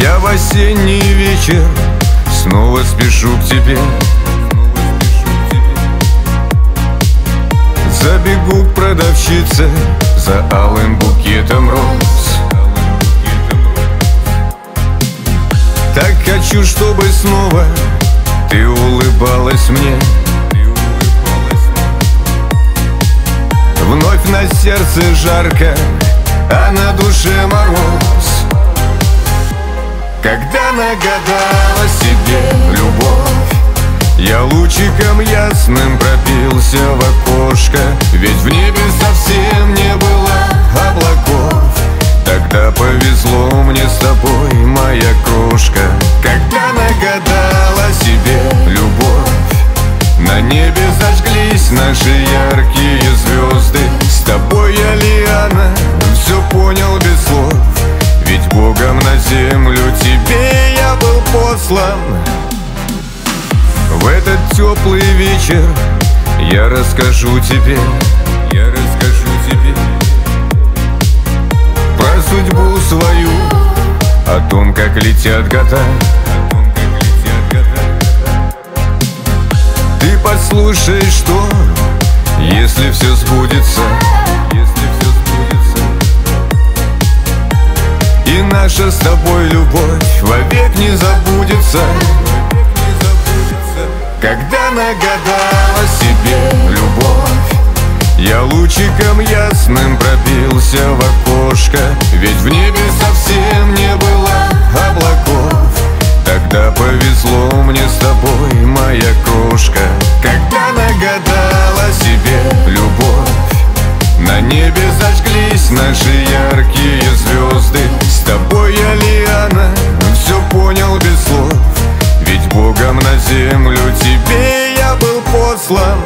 Я в осенний вечер снова спешу к тебе. Забегу к продавщице за алым букетом роз. Так хочу, чтобы снова ты улыбалась мне. Вновь на сердце жарко, а на душе мороз. Когда нагадала себе любовь, я лучиком ясным пробился в окошко. Ведь в небе совсем не было облаков. Тогда повезло мне с тобой, моя крошка. Когда нагадала себе любовь, на небе зажглись наши яркие звезды. С тобой я, Лиана, все понял без слов. Ведь Богом на землю тебе я был послан. В этот теплый вечер я расскажу тебе, про судьбу свою, о том, как летят года. Ты послушай, что, если все сбудется, и наша с тобой любовь вовек не забудется. Когда нагадала себе любовь, я лучиком ясным пробился в окошко. Ведь в небе совсем не было облаков. Тогда повезло мне с тобой, моя крошка. Когда нагадала себе любовь, на небе зажглись наши яркие звезды. С тобой я, Лиана, все понял без слов. Ведь Богом на землю тебе я был послан.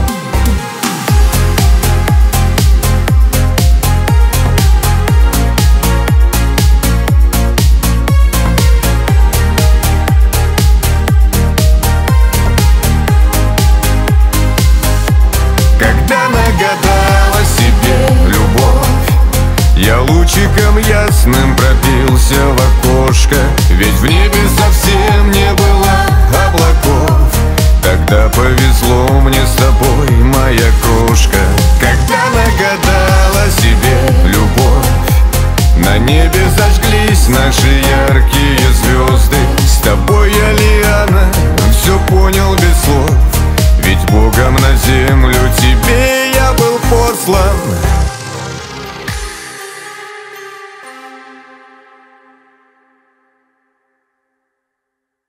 Когда нагадала себе любовь, я лучиком ясным пробился в окошко. Ведь в небе совсем не было облаков. Тогда повезло мне с тобой, моя крошка. Когда нагадала себе любовь, на небе зажглись наши яркие звезды. С тобой я, Лиана, все понял без слов. Ведь Богом на землю тебе я был послан.